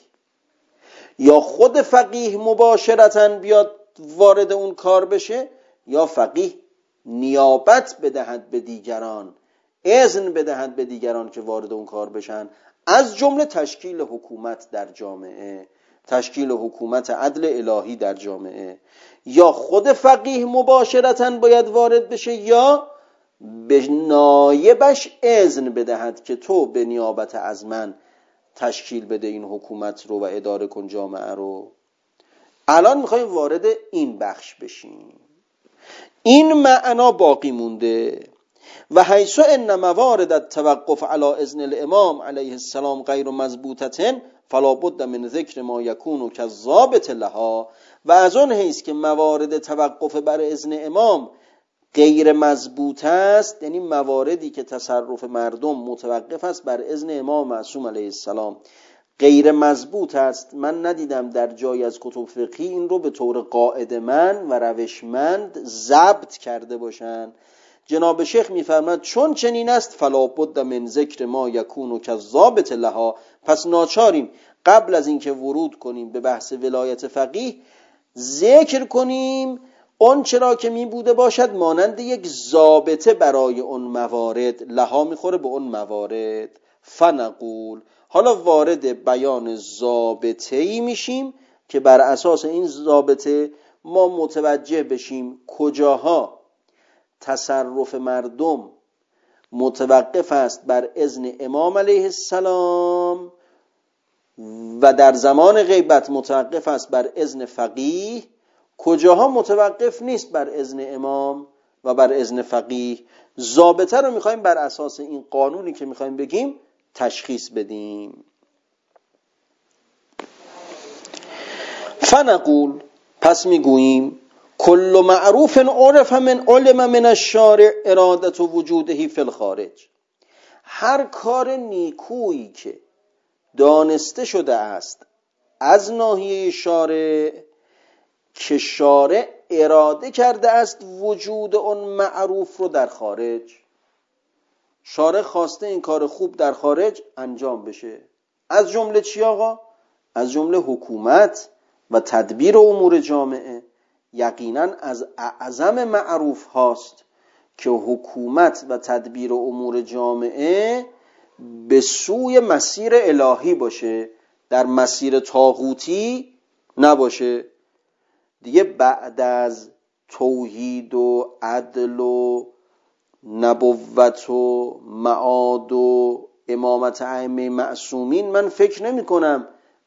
یا خود فقیه مباشرتاً بیاد وارد اون کار بشه، یا فقیه نیابت بدهد به دیگران، اذن بدهد به دیگران که وارد اون کار بشن، از جمله تشکیل حکومت در جامعه، تشکیل حکومت عدل الهی در جامعه. یا خود فقیه مباشرتاً باید وارد بشه، یا به نایبش اذن بدهد که تو به نیابت از من تشکیل بده این حکومت رو و اداره کن جامعه رو. الان میخوایم وارد این بخش بشیم. این معنا باقی مونده. و حیث ان موارد التوقف علی اذن الامام علیه السلام غیر مضبوطه فلا بد من ذکر ما یکون کالضابط لها، و از اون حیث که موارد توقف بر اذن امام غیر مضبوط است، یعنی مواردی که تصرف مردم متوقف است بر اذن امام معصوم علیه السلام غیر مضبوط است. من ندیدم در جای از کتب فقهی این رو به طور قاعده‌مند و روشمند ضبط کرده باشن. جناب شیخ میفرماد چون چنین است فلا بد من ذکر ما یکون کالضابط لها، پس ناچاریم قبل از اینکه ورود کنیم به بحث ولایت فقیه ذکر کنیم اون چرا که می بوده باشد مانند یک ضابطه برای اون موارد، لها میخوره به اون موارد. فنقول، حالا وارد بیان ضابطه‌ای میشیم که بر اساس این ضابطه ما متوجه بشیم کجاها تصرف مردم متوقف است بر اذن امام علیه السلام و در زمان غیبت متوقف است بر اذن فقیه، کجاها متوقف نیست بر اذن امام و بر اذن فقیه. ضابطه رو میخوایم بر اساس این قانونی که میخوایم بگیم تشخیص بدیم. فنقول، پس میگوییم کل معروف عرف من علم من الشارع ارادت وجوده فی الخارج، هر کار نیکویی که دانسته شده است از ناحیه شارع که شارع اراده کرده است وجود اون معروف رو در خارج، شارع خواسته این کار خوب در خارج انجام بشه. از جمله چی آقا؟ از جمله حکومت و تدبیر امور جامعه. یقینا از اعظم معروف هاست که حکومت و تدبیر امور جامعه به سوی مسیر الهی باشه، در مسیر طاغوتی نباشه. دیگه بعد از توحید و عدل و نبوت و معاد و امامت ائمه معصومین من فکر نمی کنم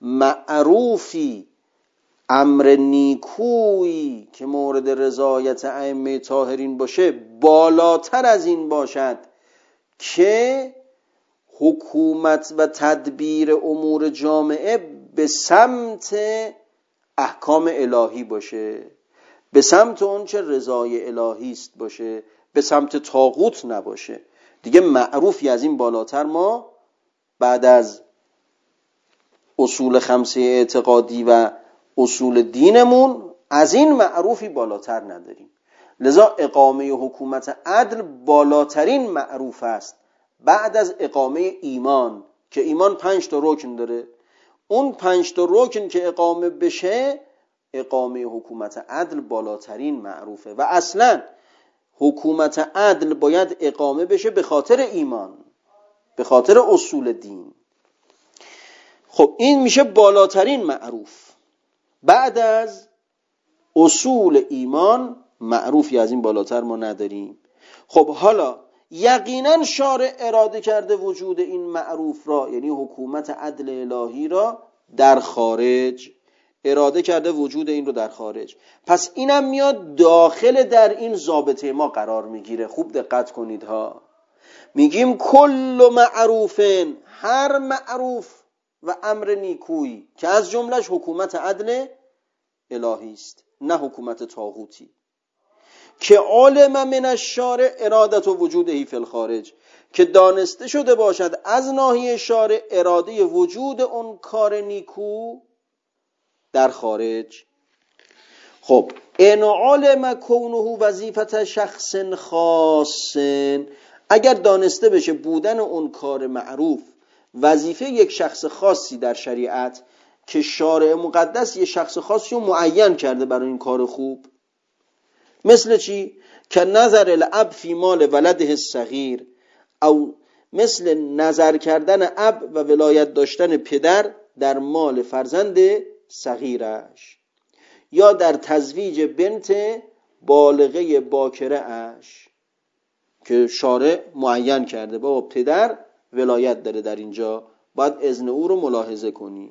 معروفی، امر نیکویی که مورد رضایت ائمه طاهرین باشه بالاتر از این باشد که حکومت و تدبیر امور جامعه به سمت احکام الهی باشه، به سمت اون چه رضای الهی است باشه، به سمت طاغوت نباشه. دیگه معروفی از این بالاتر ما بعد از اصول خمسه اعتقادی و اصول دینمون از این معروفی بالاتر نداریم. لذا اقامه حکومت عدل بالاترین معروف است بعد از اقامه ایمان، که ایمان پنج تا رکن داره. اون پنج تا رکن که اقامه بشه، اقامه حکومت عدل بالاترین معروفه. و اصلا حکومت عدل باید اقامه بشه به خاطر ایمان، به خاطر اصول دین. خب این میشه بالاترین معروف. بعد از اصول ایمان معروفی از این بالاتر ما نداریم. خب حالا یقینا شارع اراده کرده وجود این معروف را، یعنی حکومت عدل الهی را در خارج، اراده کرده وجود این رو در خارج. پس اینم میاد داخل در این ضابطه ما قرار میگیره. خوب دقت کنید ها. میگیم کل معروفن، هر معروف و امر نیکویی که از جملش حکومت عدل الهی است، نه حکومت طاغوتی، که علم من الشارع ارادت وجوده فی الخارج، که دانسته شده باشد از ناحیه شارع اراده وجود اون کار نیکو در خارج. خب ان علم کونه وظیفت شخص خاص، اگر دانسته بشه بودن اون کار معروف وظیفه یک شخص خاصی در شریعت، که شارع مقدس یک شخص خاصی رو معین کرده برای این کار خوب، مثل چی؟ که نظر الاب فی مال ولده الصغیر، او مثل نظر کردن اب و ولایت داشتن پدر در مال فرزند صغیرش، یا در تزویج بنت بالغه باکره اش، که شارع معین کرده بابا پدر ولایت داره در اینجا، باید اذن او رو ملاحظه کنی.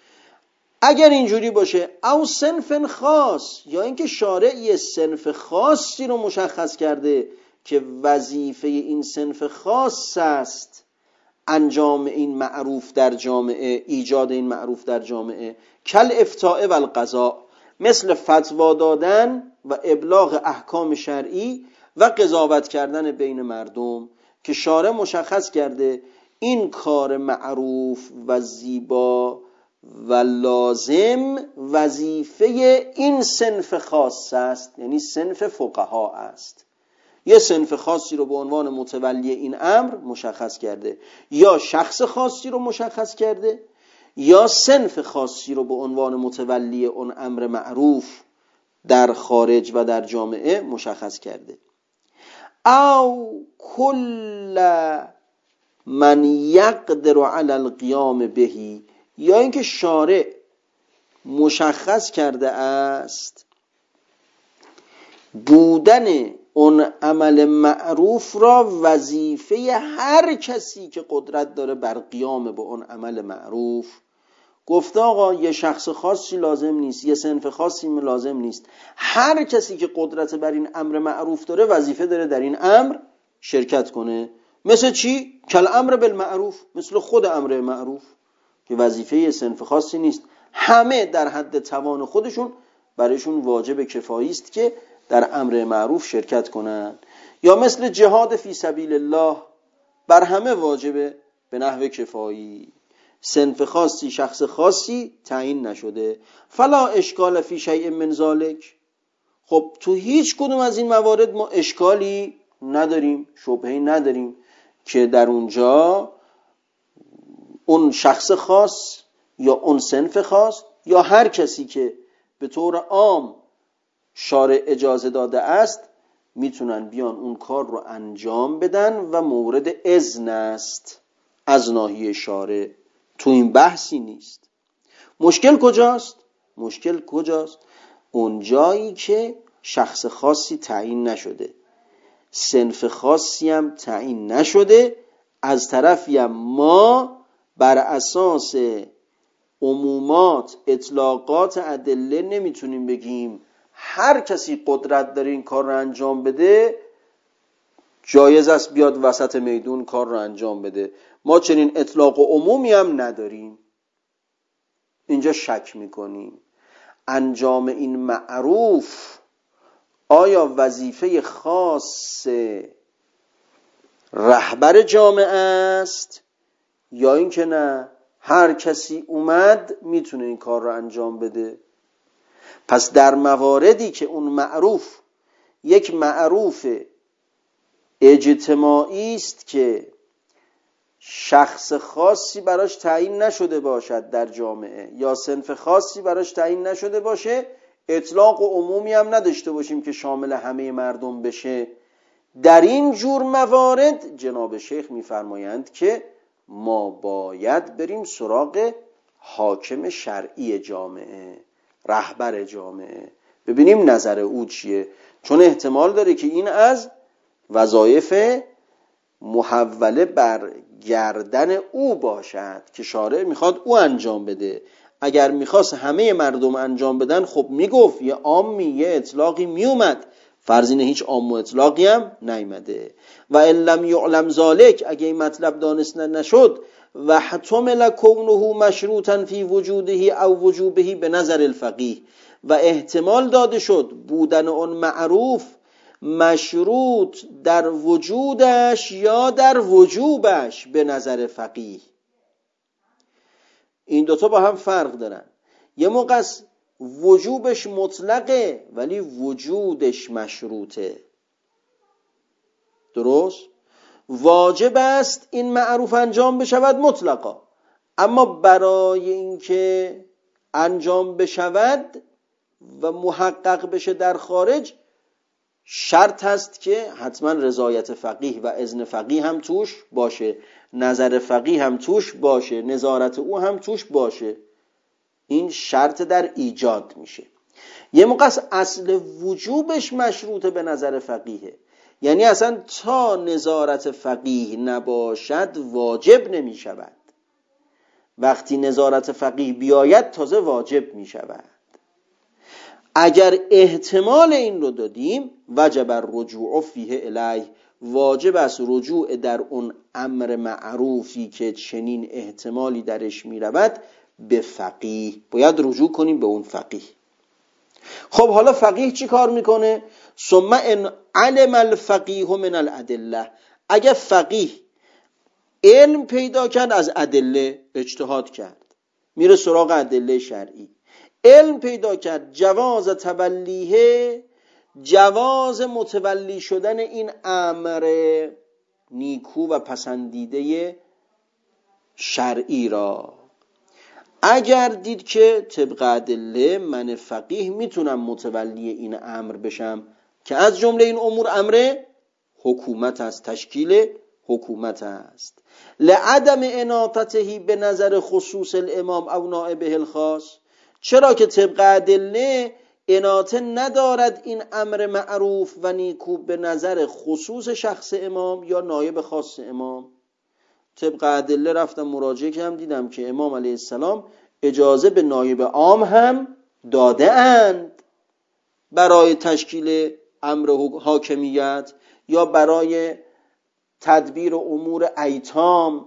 اگر اینجوری باشه، او صنف خاص، یا اینکه شارع یه صنف خاصی رو مشخص کرده که وظیفه این صنف خاص است انجام این معروف در جامعه، ایجاد این معروف در جامعه، کل افتاء و القضاء، مثل فتوا دادن و ابلاغ احکام شرعی و قضاوت کردن بین مردم، که شارع مشخص کرده این کار معروف و زیبا و لازم وظیفه این صنف خاص است، یعنی صنف فقها است. یه صنف خاصی رو به عنوان متولی این امر مشخص کرده، یا شخص خاصی رو مشخص کرده، یا صنف خاصی رو به عنوان متولی اون امر معروف در خارج و در جامعه مشخص کرده. او کل من یقدر علی القیام بهی، یا اینکه شارع مشخص کرده است بودن اون عمل معروف را وظیفه هر کسی که قدرت داره بر قیام به اون عمل معروف. گفته آقا یه شخص خاصی لازم نیست، یه صنف خاصی لازم نیست، هر کسی که قدرت بر این امر معروف داره وظیفه داره در این امر شرکت کنه. مثل چی؟ کل امر بالمعروف، مثل خود امر معروف که وظیفه یه صنف خاصی نیست، همه در حد توان خودشون برایشون واجب کفایی است که در امر معروف شرکت کنن. یا مثل جهاد فی سبیل الله بر همه واجبه به نحو کفایی، صنف خاصی شخص خاصی تعیین نشده. فلا اشکال فی شیء من ذلک، خب تو هیچ کدوم از این موارد ما اشکالی نداریم، شبهه‌ای نداریم که در اونجا اون شخص خاص یا اون صنف خاص یا هر کسی که به طور عام شارع اجازه داده است میتونن بیان اون کار رو انجام بدن و مورد اذن است از ناحیه شارع. تو این بحثی نیست. مشکل کجاست؟ مشکل کجاست؟ اون جایی که شخص خاصی تعیین نشده، صنف خاصی هم تعیین نشده، از طرفی هم ما بر اساس عمومات اطلاقات ادله نمیتونیم بگیم هر کسی قدرت داره این کار رو انجام بده جایز است بیاد وسط میدون کار رو انجام بده. ما چنین اطلاق و عمومی هم نداریم. اینجا شک میکنیم انجام این معروف آیا وظیفه خاص رهبر جامعه است یا اینکه نه هر کسی اومد میتونه این کار رو انجام بده. پس در مواردی که اون معروف یک معروف اجتماعی است که شخص خاصی براش تعیین نشده باشد در جامعه یا صنف خاصی براش تعیین نشده باشه، اطلاق و عمومی هم نداشته باشیم که شامل همه مردم بشه، در این جور موارد جناب شیخ میفرمایند که ما باید بریم سراغ حاکم شرعی جامعه، رهبر جامعه، ببینیم نظر او چیه، چون احتمال داره که این از وظایف محوله بر گردن او باشد که شارع میخواد او انجام بده. اگر میخواست همه مردم انجام بدن خب میگفت یه عامی یه اطلاقی میومد، فرض اینه هیچ عام و اطلاقی هم نیامده. و ان لم یعلم ذلک، اگه این مطلب دانسته نشد، و حتمل کونه مشروطا فی وجوده او وجوبه به نظر الفقیه، و احتمال داده شد بودن اون معروف مشروط در وجودش یا در وجوبش به نظر فقیه. این دوتا با هم فرق دارن. یه موقع وجوبش مطلقه ولی وجودش مشروطه. درست؟ واجب است این معروف انجام بشود مطلقا، اما برای اینکه انجام بشود و محقق بشه در خارج شرط هست که حتما رضایت فقیه و اذن فقیه هم توش باشه، نظر فقیه هم توش باشه، نظارت او هم توش باشه. این شرط در ایجاد میشه. یه موقع اصل وجوبش مشروطه به نظر فقیه، یعنی اصلا تا نظارت فقیه نباشد واجب نمی شود، وقتی نظارت فقیه بیاید تازه واجب می شود. اگر احتمال این رو دادیم وجب الرجوع فیه الیه، واجب است رجوع در اون امر معروفی که چنین احتمالی درش می رود به فقیه، باید رجوع کنیم به اون فقیه. خب حالا فقیه چی کار میکنه؟ ثم ان علم الفقیه من الادله، اگه فقیه علم پیدا کرد از ادله، اجتهاد کرد، میره سراغ ادله شرعی، علم پیدا کرد جواز تولیه، جواز متولی شدن این امر نیکو و پسندیده شرعی را، اگر دید که طبق ادله من فقیه میتونم متولی این امر بشم که از جمله این امور امر حکومت است، تشکیل حکومت است، لعدم اناطته به نظر خصوص الامام او نائبه الخاص، چرا که طبق ادله اناطه ندارد این امر معروف و نیکو به نظر خصوص شخص امام یا نایب خاص امام. طبق ادله رفتم مراجعه کردم دیدم که امام علیه السلام اجازه به نایب عام هم داده اند برای تشکیل امر حاکمیت یا برای تدبیر امور ایتام،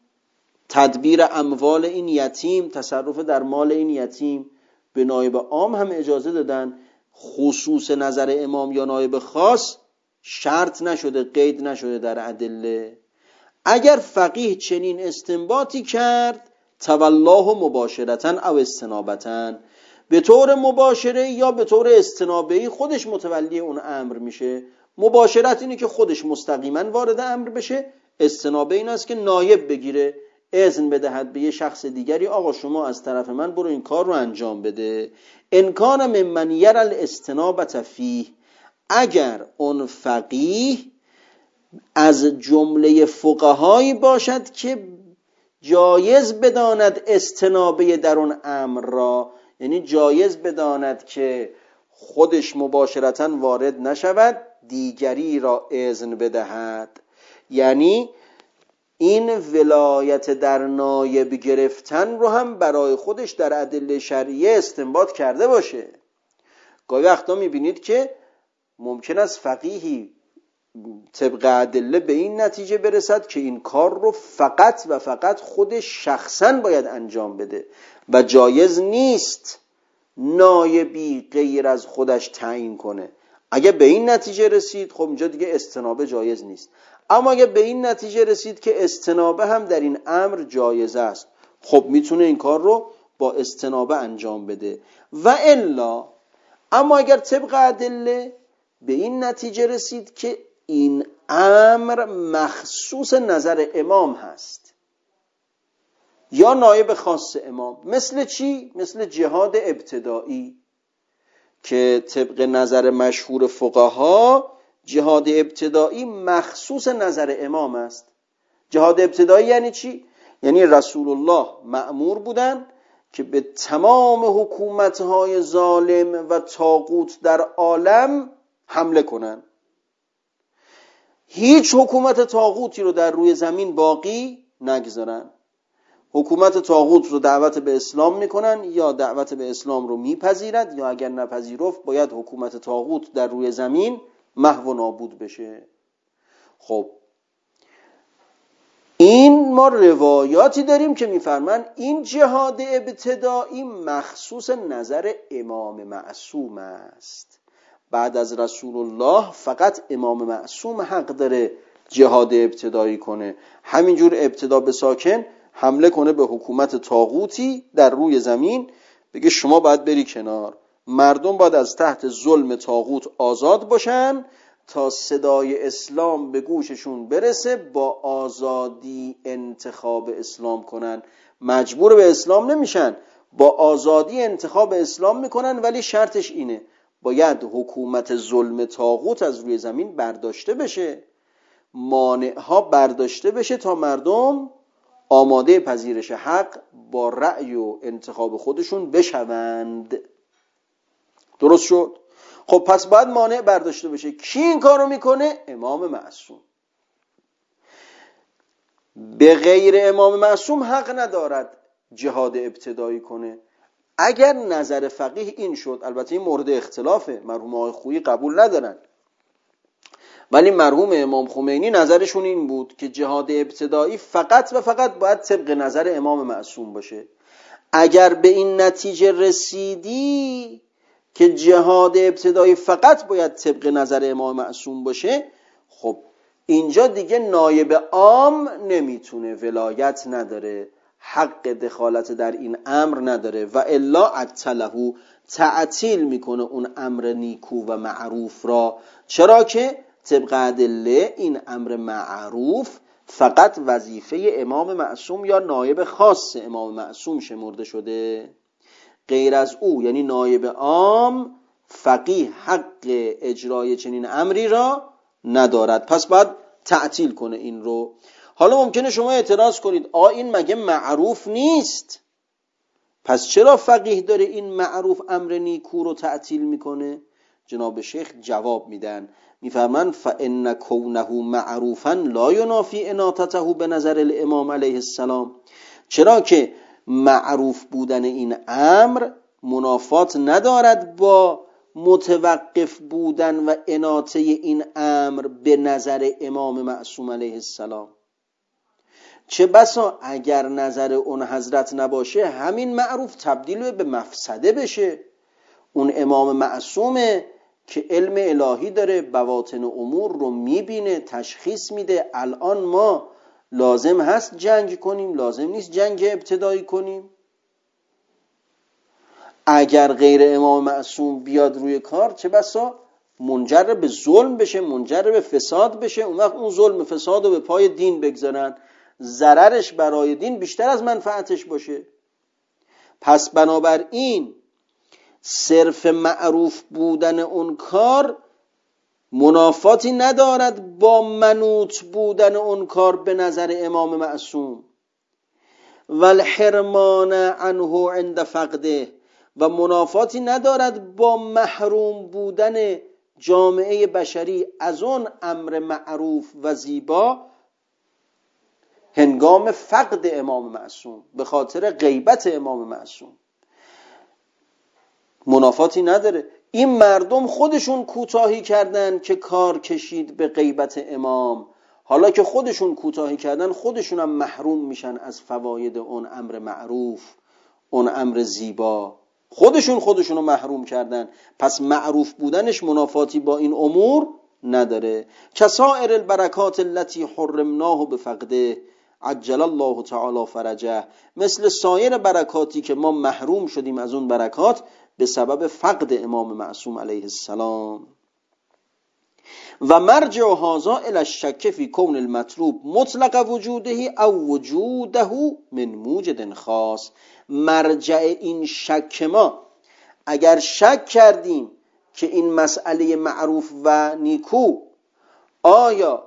تدبیر اموال این یتیم، تصرف در مال این یتیم، به نایب عام هم اجازه دادن. خصوص نظر امام یا نایب خاص شرط نشده، قید نشده در ادله. اگر فقیه چنین استنباطی کرد تولاه مباشرتن او استنابتن، به طور مباشره یا به طور استنابهی خودش متولی اون امر میشه. مباشرت اینه که خودش مستقیما وارد امر بشه، استنابه این است که نایب بگیره، اذن بدهد به یه شخص دیگری آقا شما از طرف من برو این کار رو انجام بده. ان کان ممن یری الاستنابة فیه، اگر اون فقیه از جمله فقهایی باشد که جایز بداند استنابه در اون امر را، یعنی جایز بداند که خودش مباشرتاً وارد نشود، دیگری را اذن بدهد، یعنی این ولایت در نایب گرفتن رو هم برای خودش در ادله شرعیه استنباط کرده باشه. گاهی وقتا میبینید که ممکن است فقیهی طبق ادله به این نتیجه برسد که این کار رو فقط و فقط خودش شخصاً باید انجام بده و جایز نیست نایبی غیر از خودش تعیین کنه. اگه به این نتیجه رسید خب اینجا دیگه استنابه جایز نیست. اما اگه به این نتیجه رسید که استنابه هم در این امر جایز است، خب میتونه این کار رو با استنابه انجام بده. و الا اما اگر طبق ادله به این نتیجه رسید که این امر مخصوص نظر امام هست یا نایب خاص امام، مثل چی؟ مثل جهاد ابتدایی که طبق نظر مشهور فقها جهاد ابتدایی مخصوص نظر امام است. جهاد ابتدایی یعنی چی؟ یعنی رسول الله مأمور بودن که به تمام حکومت‌های ظالم و طاغوت در عالم حمله کنن. هیچ حکومت طاغوتی رو در روی زمین باقی نگذارن. حکومت طاغوت رو دعوت به اسلام میکنن یا دعوت به اسلام رو میپذیرد، یا اگر نپذیرفت باید حکومت طاغوت در روی زمین محو و نابود بشه. خب این ما روایاتی داریم که میفرمان این جهاد ابتدایی مخصوص نظر امام معصوم است. بعد از رسول الله فقط امام معصوم حق داره جهاد ابتدایی کنه، همینجور ابتدا به ساکن حمله کنه به حکومت طاغوتی در روی زمین، بگه شما باید بری کنار، مردم باید از تحت ظلم طاغوت آزاد باشن تا صدای اسلام به گوششون برسه، با آزادی انتخاب اسلام کنن. مجبور به اسلام نمیشن، با آزادی انتخاب اسلام میکنن، ولی شرطش اینه باید حکومت ظلم طاغوت از روی زمین برداشته بشه، مانعها برداشته بشه تا مردم آماده پذیرش حق با رأی و انتخاب خودشون بشوند. درست شد؟ خب پس باید مانع برداشته بشه. کی این کارو میکنه؟ امام معصوم. به غیر امام معصوم حق ندارد جهاد ابتدایی کنه. اگر نظر فقیه این شد، البته این مورد اختلافه، مرحوم آقای خویی قبول ندارن، ولی مرحوم امام خمینی نظرشون این بود که جهاد ابتدایی فقط و فقط باید طبق نظر امام معصوم باشه. اگر به این نتیجه رسیدی که جهاد ابتدایی فقط باید طبق نظر امام معصوم باشه، خب اینجا دیگه نایب عام نمیتونه، ولایت نداره، حق دخالت در این امر نداره، و الا عطله، تعطیل میکنه اون امر نیکو و معروف را. چرا که طبق ادله این امر معروف فقط وظیفه امام معصوم یا نایب خاص امام معصوم شمرده شده. غیر از او یعنی نایب عام فقیه حق اجرای چنین امری را ندارد، پس باید تعطیل کنه این رو. حالا ممکنه شما اعتراض کنید آ این مگه معروف نیست؟ پس چرا فقیه داره این معروف امر نیکو رو تعطیل میکنه؟ جناب شیخ جواب میدن، میفرمان فإن کونه معروفا لا ینافی اناطته به نظر الامام علیه السلام. چرا که معروف بودن این امر منافات ندارد با متوقف بودن و اناطه این امر به نظر امام معصوم علیه السلام. چه بسا اگر نظر اون حضرت نباشه همین معروف تبدیل به مفسده بشه. اون امام معصومه که علم الهی داره، بواطن امور رو میبینه، تشخیص میده. الان ما لازم هست جنگ کنیم، لازم نیست جنگ ابتدایی کنیم. اگر غیر امام معصوم بیاد روی کار چه بسا منجر به ظلم بشه، منجر به فساد بشه. اون وقت اون ظلم فساد رو به پای دین بگذارن، ضررش برای دین بیشتر از منفعتش باشه. پس بنابراین صرف معروف بودن اون کار منافاتی ندارد با منوط بودن اون کار به نظر امام معصوم. والحرمان عنه عند فقده، و منافاتی ندارد با محروم بودن جامعه بشری از اون امر معروف و زیبا هنگام فقد امام معصوم، به خاطر غیبت امام معصوم منافاتی نداره. این مردم خودشون کوتاهی کردن که کار کشید به غیبت امام. حالا که خودشون کوتاهی کردن خودشون هم محروم میشن از فواید اون امر معروف، اون امر زیبا. خودشون خودشونو محروم کردن، پس معروف بودنش منافاتی با این امور نداره. کسائر البرکات التي حرمناه بفقده عجل الله تعالی فرجه، مثل سایر برکاتی که ما محروم شدیم از اون برکات به سبب فقد امام معصوم علیه السلام. و مرجع هذا الى الشک فی کون المطلوب مطلق وجوده او وجوده من موجد خاص. مرجع این شک ما، اگر شک کردیم که این مسئله معروف و نیکو آیا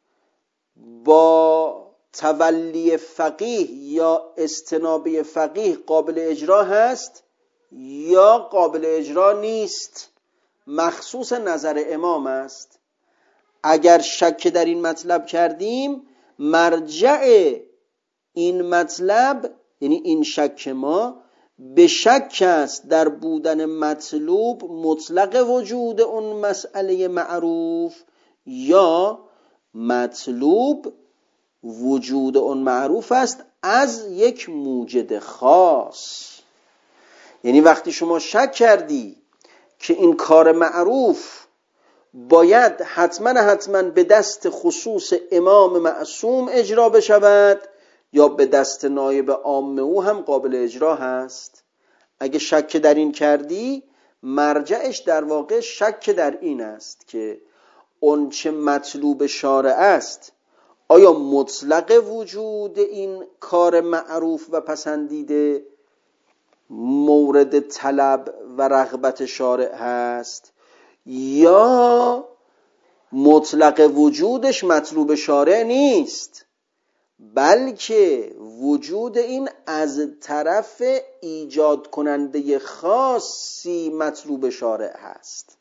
با تولی فقیه یا استنابه فقیه قابل اجرا هست یا قابل اجرا نیست، مخصوص نظر امام است. اگر شک در این مطلب کردیم، مرجع این مطلب یعنی این شک ما به شک است در بودن مطلوب مطلق وجود اون مسئله معروف یا مطلوب وجود اون معروف است از یک موجد خاص. یعنی وقتی شما شک کردی که این کار معروف باید حتما حتما به دست خصوص امام معصوم اجرا بشود یا به دست نایب عام او هم قابل اجرا هست، اگه شک در این کردی، مرجعش در واقع شک در این است که اون چه مطلوب شارع است آیا مطلق وجود این کار معروف و پسندیده مورد طلب و رغبت شارع هست یا مطلق وجودش مطلوب شارع نیست، بلکه وجود این از طرف ایجاد کننده خاصی مطلوب شارع هست.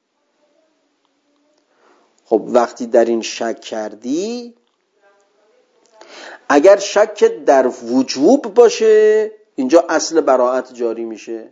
خب وقتی در این شک کردی، اگر شک در وجوب باشه اینجا اصل براءت جاری میشه.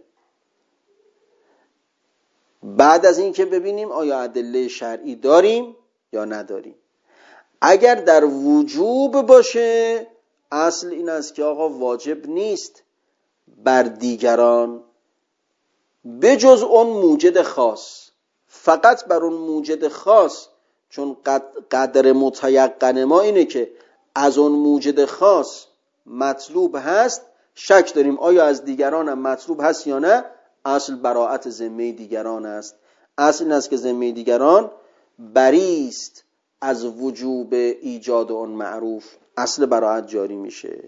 بعد از این که ببینیم آیا ادله شرعی داریم یا نداریم. اگر در وجوب باشه اصل این است که آقا واجب نیست بر دیگران بجز اون موجد خاص، فقط بر اون موجد خاص، چون قدر متیقن ما اینه که از اون موجد خاص مطلوب هست، شک داریم آیا از دیگران هم مطلوب هست یا نه، اصل براءت ذمه دیگران است. اصل این است که ذمه دیگران بری است از وجوب ایجاد اون معروف. اصل براءت جاری میشه.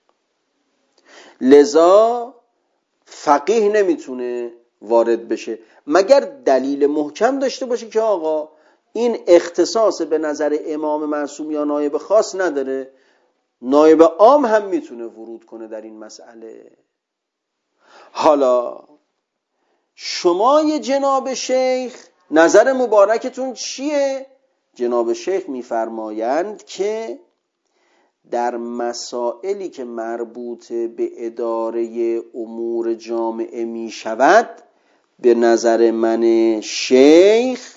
لذا فقیه نمیتونه وارد بشه مگر دلیل محکم داشته باشه که آقا این اختصاص به نظر امام معصوم یا نایب خاص نداره، نایب عام هم میتونه ورود کنه در این مسئله. حالا شما یه جناب شیخ نظر مبارکتون چیه؟ جناب شیخ میفرمایند که در مسائلی که مربوط به اداره امور جامعه می شود به نظر من شیخ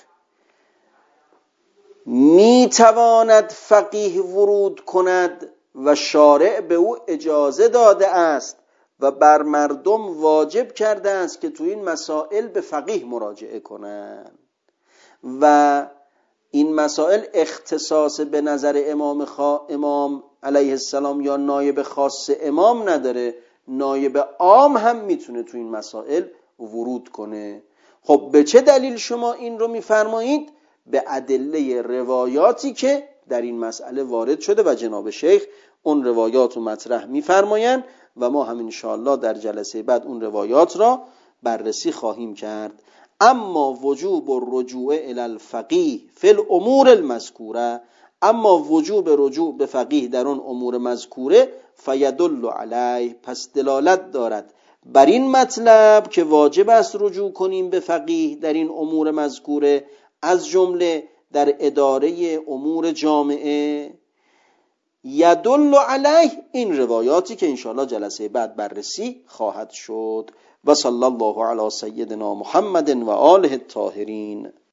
می تواند فقیه ورود کند و شارع به او اجازه داده است و بر مردم واجب کرده است که تو این مسائل به فقیه مراجعه کنند و این مسائل اختصاص به نظر امام, خا... امام علیه السلام یا نایب خاص امام نداره، نایب عام هم میتونه تو این مسائل ورود کنه. خب به چه دلیل شما این رو میفرمایید؟ به ادله روایاتی که در این مسئله وارد شده و جناب شیخ اون روایات رو مطرح میفرمایند و ما هم انشاءالله در جلسه بعد اون روایات را بررسی خواهیم کرد. اما وجوب الرجوع الی الفقیه فی الامور المذکوره، اما وجوب رجوع به فقیه در اون امور مذکوره فیدل علیه، پس دلالت دارد بر این مطلب که واجب است رجوع کنیم به فقیه در این امور مذکوره، از جمله در اداره امور جامعه. یدل علیه این روایاتی که انشاءالله جلسه بعد بررسی خواهد شد. و صلی الله علی سیدنا محمد و آله الطاهرین.